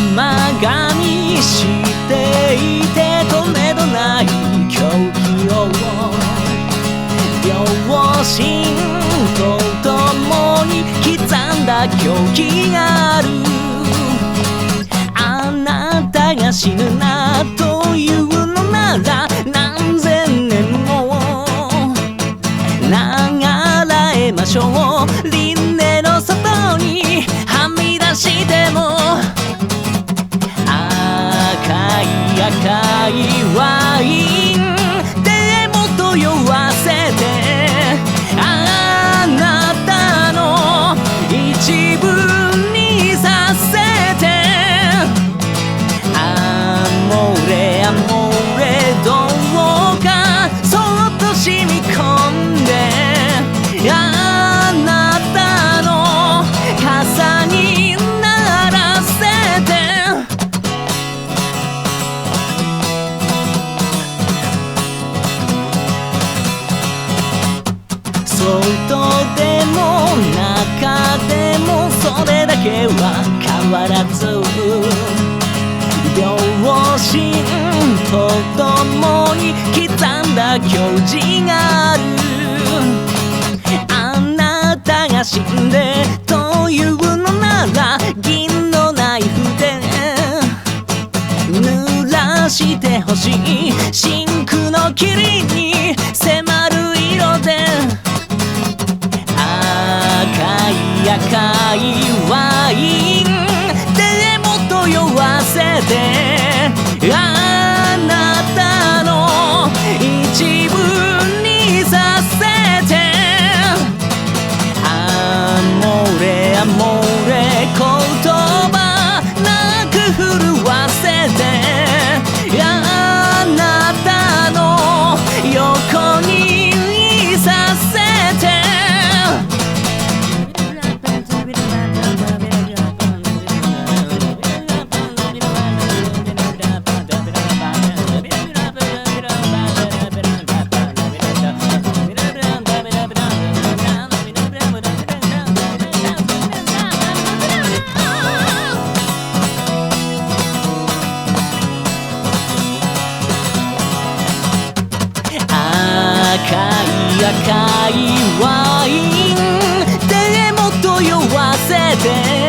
甘噛みしていてとめどない狂気を両親と共に刻んだ狂気がある。あなたが死ぬなというのなら何千年も流らえましょう。輪廻の外にはみ出しても赤いワインでもと酔わせてあなたの一部にさせてアモーレどうかそっと染み込んであなたの傘にならせて外でも中でもそれだけは変わらず両親と共に刻んだ矜持がある。あなたが死んでというのなら銀のナイフで濡らしてほしい。シンクの霧に迫る色で赤いワインでもと酔わせてあなたの一部にさせてアモーレ言葉なく震わせてあなたの横にいさせて赤いワインでもと酔わせて